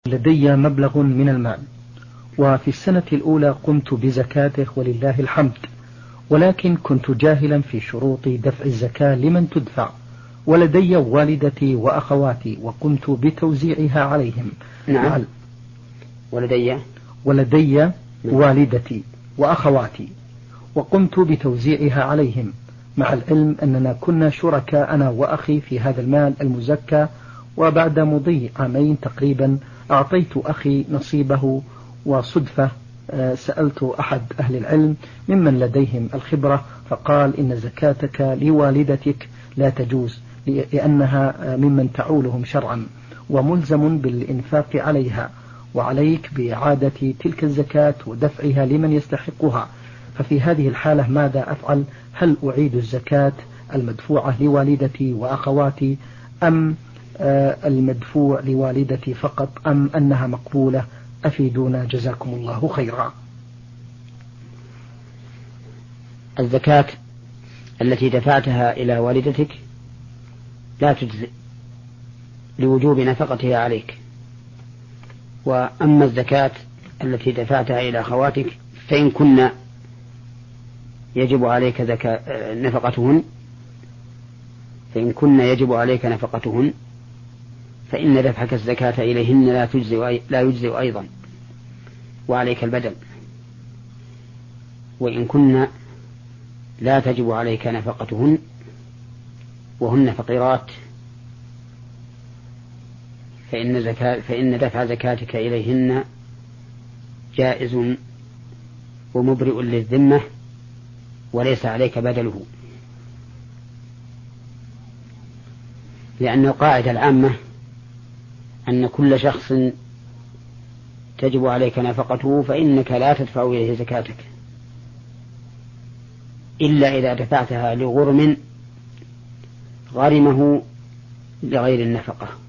لدي مبلغ من المال، وفي السنة الأولى قمت بزكاته ولله الحمد، ولكن كنت جاهلا في شروط دفع الزكاة لمن تدفع، ولدي والدتي وأخواتي وقمت بتوزيعها عليهم. نعم. ولدي والدتي وأخواتي وقمت بتوزيعها عليهم، مع العلم أننا كنا شركاء أنا وأخي في هذا المال المزكى. وبعد مضي عامين تقريبا أعطيت أخي نصيبه، وصدفة سألت أحد أهل العلم ممن لديهم الخبرة فقال إن زكاتك لوالدتك لا تجوز، لأنها ممن تعولهم شرعا وملزم بالإنفاق عليها، وعليك بإعادة تلك الزكاة ودفعها لمن يستحقها. ففي هذه الحالة ماذا أفعل؟ هل أعيد الزكاة المدفوعة لوالدتي وأخواتي، أم المدفوع لوالدتي فقط، أم أنها مقبولة؟ أفيدونا جزاكم الله خيرا. الزكاة التي دفعتها إلى والدتك لا تجزئ لوجوب نفقتها عليك، وأما الزكاة التي دفعتها إلى أخواتك فإن كنا يجب عليك نفقتهن فإن دفعك الزكاة إليهن لا يجزئ أيضا، وعليك البدل. وإن كنا لا تجب عليك نفقتهن وهن فقيرات فإن دفع زكاتك إليهن جائز ومبرئ للذمة وليس عليك بدله، لأن القاعدة العامة أن كل شخص تجب عليك نفقته فإنك لا تدفع إليه زكاتك إلا إذا دفعتها لغرم غرمه لغير النفقة.